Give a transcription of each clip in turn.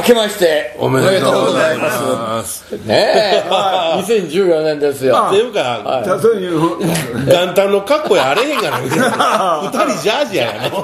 明けましておめでとうございますねえ、2014年ですよ。 っていうか、元旦の格好やあれへんがなみたいな。二人ジャージやな。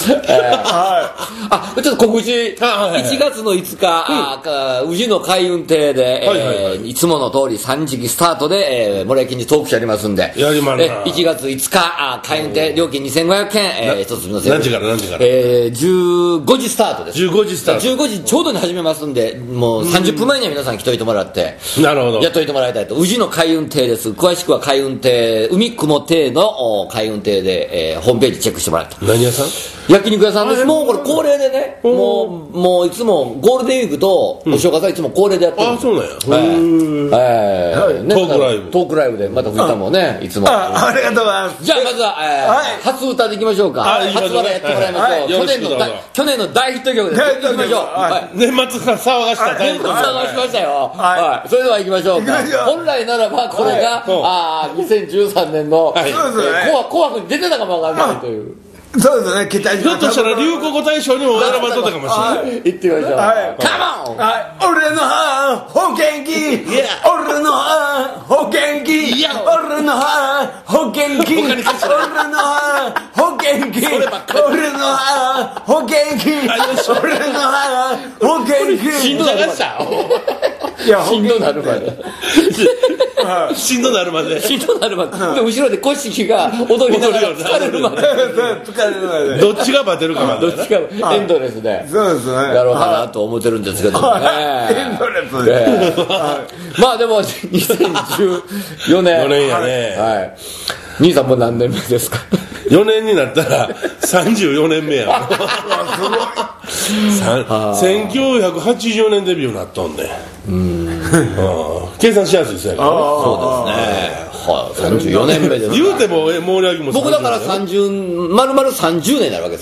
ちょっと告知、1月の5日、宇治の海運亭で、いつもの通り3時期スタートで、森脇にトークショーやりますんで、 やりまんな。 1月5日、海運亭料金2500円、一つの何時から何時から 15時スタートです。 15時スタート。 15時ちょうどに始めますんで、もう30分前には皆さん来といてもらって、 なるほど。 やっといてもらいたいと。宇治の海運亭です。詳しくは海運亭、海雲亭の海運亭で、ホームページチェックしてもらって。 何屋さん？ 焼肉屋さんです。もうこれ恒例でね、もういつもゴールデンウィークとお正月はいつも恒例でやってる。 あ、そうなんや。 トークライブ。 トークライブでまた藤田もね、いつも。 ありがとうございます。 じゃあまずは、初歌でいきましょうか。初歌やってもらいましょう。去年の大ヒット曲でいきましょう。 年末から騒がした大ヒット。 騒がしましたよ。それでは行きましょうか。本来ならばこれが2013年の紅白に出てたかもわからないという。 そうですね、期待しひょっとしたら流行語大賞にも選ばれとったかもしれない。 行ってみましょう。カモン。 俺の保険金、俺の保険金、俺の保険金、俺の保険金、俺の保険金、俺の保険金。 しんどなりました。しんどなるまで。 しんどなるまで。 しんどなるまで。で後ろで小敷が踊りながら疲れるまで。 どっちがバテるかな。 どっちがエンドレスで。 そうですね。 やろうかなと思ってるんですけどね。 エンドレスで。 まあでも2014年。 4年やね。 はい。兄さんも何年目ですか ？4年になったら34年目や。1980年デビューになっとんね。計算しやすいですよね。 そうですね。34年目です。 言うても盛り上げも僕だから丸々30年になるわけです。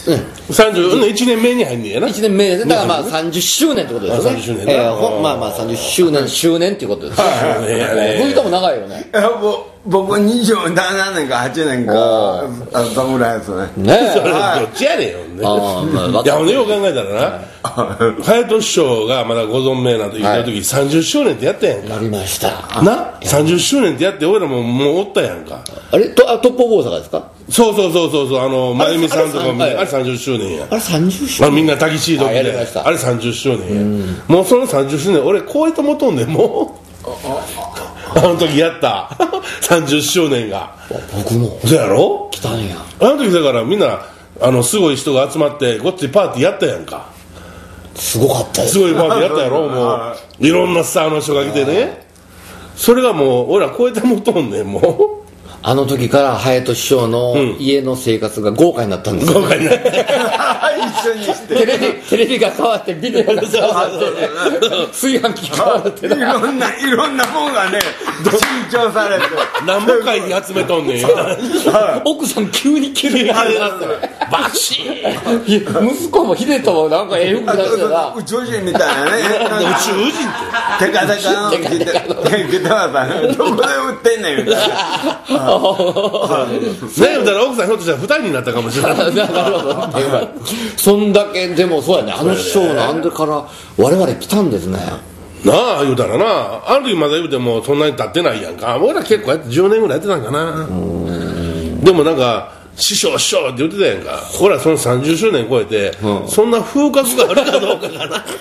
1年目に入んねやな。 1年目です。だからまあ30周年ってことですよね。 30周年。 まあ30周年っていうことです。藤田も長いよね。 僕27年か8年かそのぐらいですね。 ねえ。 どっちやねんよ。いや、ほんでよう考えたらな、隼人師匠がまだご存命なと言った時30周年ってやったやんか。 やりました。 な、30周年ってやって俺らもうおったやんか。 あれトップオブ大阪ですか？ そう真由美さんとかもあれ30周年や。 あれ30周年。 みんなタキシード着てあれ30周年や。もうその30周年俺超えてもとんねんもう。あの時やった30周年が。 僕もそうやろ？ 来たんや。 あの時だからみんなすごい人が集まってごっついパーティーやったやんか。 すごかったです。 すごいパーティーやったやろ。もういろんなスターの人が来てね。それがもう俺ら超えてもとんねんもう。 あの時から隼人師匠の家の生活が豪華になったんですよ。 豪華になって一緒にしてテレビが変わってビデオが変わって炊飯器変わっていろんなもんがね新調されて何も会に集めとんねん。 奥さん急に綺麗になってバシーン。息子も秀人もなんか服出してた。 宇宙人みたいなね。 宇宙人ってテカテカのギターさんどこで売ってんねんみたいな。 ねえ、だから奥さんひょっとしたら2人になったかもしれない。 なるほど。そんだけでもそうやね。あの師匠なんでから我々来たんですね。 なあ言うたらな、あの時まだ言うてもそんなに経ってないやんか。俺ら結構やって10年ぐらいやってたんかな。でもなんか師匠師匠って言ってたやんか。ほらその30周年超えて、そんな風格があるかどうかかな。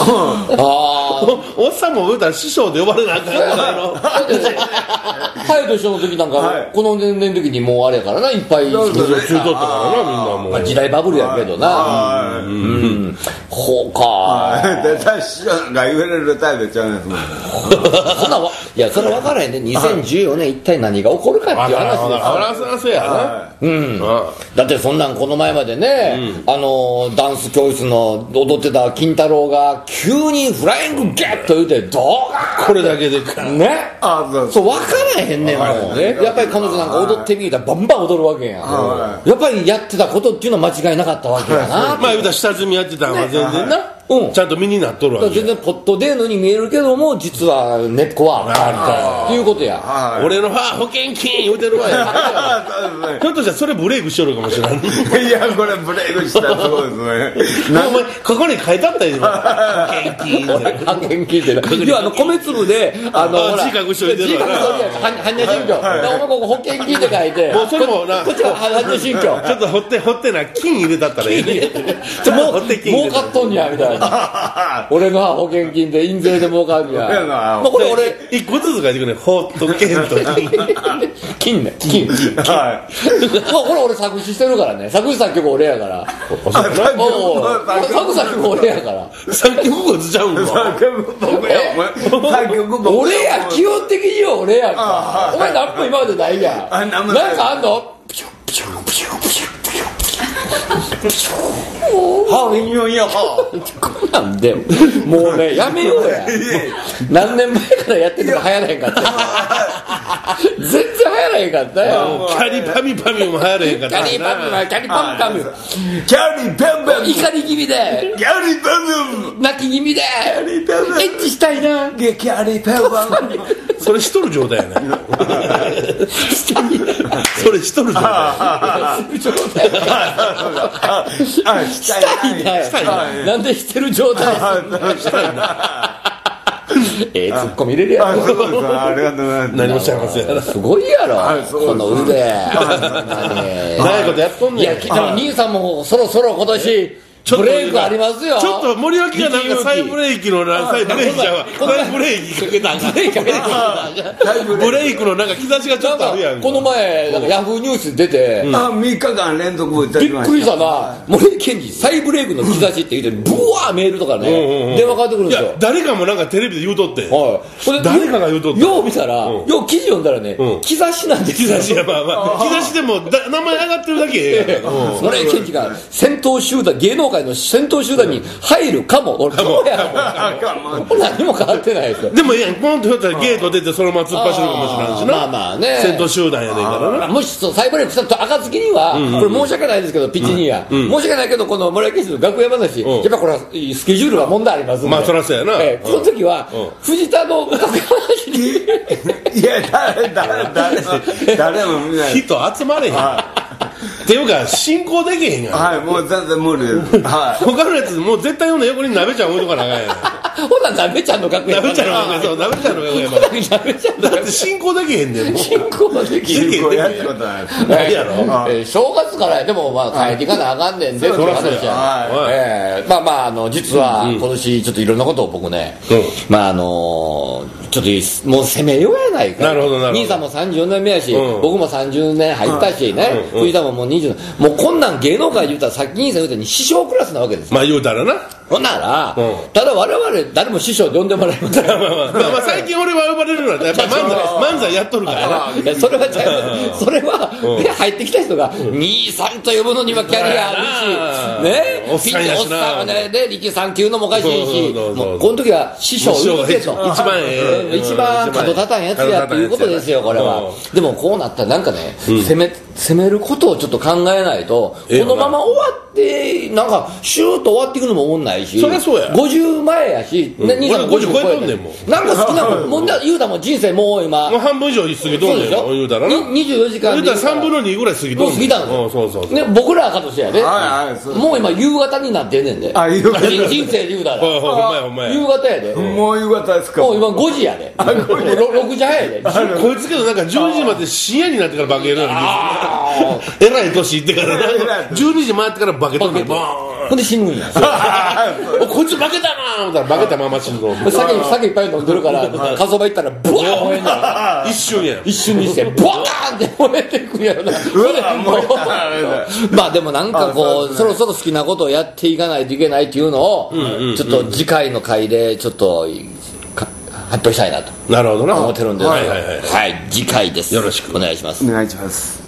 おっさんも言うたら師匠で呼ばれなあかんからの。 隼人師匠の時なんか、この年齢の時にもうあれやからな、いっぱいついとったからな、みんなもう。 時代バブルやけどな。ほうか。 絶対師匠が言われるタイプちゃうんですもん。 いやそれ分からへんね。2014年一体何が起こるかっていう話ですよ。だってそんなんこの前までね、ダンス教室の踊ってた金太郎が急にフライングゲット言うてどうこれだけでね。そう分からへんねんもう。やっぱり彼女なんか踊ってみたらバンバン踊るわけやん。やっぱりやってたことっていうのは間違いなかったわけやな。 まあ言うたら下積みやってたのは全然な。 ちゃんと身になっとるわけ。 全然ポットデーヌに見えるけども実は根っこはあるということや。 俺の歯保険金言うてるわや。ひょっとしたらそれブレイクしとるかもしれない。 いやこれブレイクしたそうですね。 お前ここに書いてあったよ今。保険金。 保険金って要は米粒で字隠しといてるから。 般若心経。お前ここ保険金って書いて。 もうそれもな。 こっちは般若心経。 ちょっと掘ってな金入れたったらいいね。 儲かっとんやみたいな。俺の保険金で印税で儲かるんや。まあこれ俺一個ずつ書いてくれ。ほっとけんと金ね金。はい。これ俺作詞してるからね。作詞作曲俺やから。作詞作曲俺やから。 作曲こつちゃうんか。 作曲僕や。 俺や基本的には俺やんか。お前何分今までないやん。なんかあんの？ はあ、いいよいいよ。 こんなんでもうねやめようや。何年前からやってても流行らへんかった全然流行らへんかったよ。 キャリパミパミも流行らへんかったな。 キャリパミパミキャリパンパン怒り気味でキャリパン泣き気味でエッチしたいな。 キャリパンパンそれしとる状態やね。それしとる状態。 したいな。なんでしてる状態したいな。ツッコミ入れるやろ。 ありがとうございます。 何もしちゃいますよ。 すごいやろこの腕。 長いことやっとんねん。 いやでも兄さんもそろそろ今年ブレイクありますよ。 ちょっと森脇がなんか再ブレーキの再ブレーキちゃうわ。再ブレーキかけたんか。ブレイクのなんか兆しがちょっとあるやん。 この前なんかヤフーニュース出て 3日間連続びっくりしたな。森健二再ブレイクの兆しって言ってブワーメールとかね電話かかってくるんですよ。 誰かもなんかテレビで言うとって。誰かが言うとって。 よう見たらよう記事読んだらね兆しなんですよ。 兆しやまあまあ兆しでも名前上がってるだけ。 森健二が先頭集団芸能界の先頭集団に入るかも。俺かもやもう何も変わってないですよ。 でもいやポンとひょったらゲート出てそのまま突っ走るかもしれないしな。 まあまあね先頭集団やねんからな。 もし再ブレイクした暁にはこれ申し訳ないですけどピッチには申し訳ないけどこの森脇健児の楽屋話やっぱこれはスケジュールは問題ありますんで。 まあそらそうやな。 この時は藤田の楽屋話にいや誰も見ない。 人集まれへん。っていうか進行できへんやん。 はいもう全然無理です。はい他のやつもう絶対読んで横に鍋ちゃん置いとかなあかんやん。 ほな鍋ちゃんの楽屋鍋ちゃんの楽屋そう鍋ちゃんの楽屋だって進行できへんねん。 進行でき進行やったことないです。 ないやろ。 正月からでもまあ帰っていかなあかんねんでっていう話や。まあまあ実は今年ちょっといろんなことを僕ねまあちょっともう攻めようやないか。 なるほどなるほど。 兄さんも30年目やし僕も30年入ったしね藤田ももう20年もうこんなん芸能界で言うたらさっき兄さん言うたように師匠クラスなわけですよ。 まあ言うたらな。 ほんならただ我々誰も師匠で呼んでもらえません。 まあ最近俺は呼ばれるのはやっぱ漫才やっとるからな。 それはちゃう。それは入ってきた人が兄さんと呼ぶのにはキャリアあるしねおっさんやしな。 おっさんはねで力さんっていうのもおかしいしもうこの時は師匠言うてと一番角立たんやつやっていうことですよこれは。でもこうなったらなんかね攻めることをちょっと考えないとこのまま終わってなんかシューッと終わっていくのも思んないしそりゃそうや 50前やし兄さんも50超えとんねんもん。なんか好きなもん言うたもん人生もう今もう半分以上過ぎとんねん言うたらな。 24時間言うたら3分の2ぐらい過ぎとんねん。 過ぎたのね僕らかとしてやでもう今夕方になってんねんで人生で言うたら夕方やでもう夕方ですか。 もう今5時やで6時早いでこいつけどなんか10時まで深夜になってから化けるようなえらい年いってからな12時回ってから化けとんねん。 ほんで死ぬんやこいつ化けたな思ったら化けたまま死ぬの。 酒いっぱい飲んでるから火葬場行ったらブワー燃えんだ一瞬や一瞬にしてブワーって燃えてくんやろな。まあでもなんかこうそろそろ好きなことをやっていかないといけないっていうのをちょっと次回の回でちょっと発表したいなと思ってるんです。はい次回です。 よろしくお願いします。 お願いします。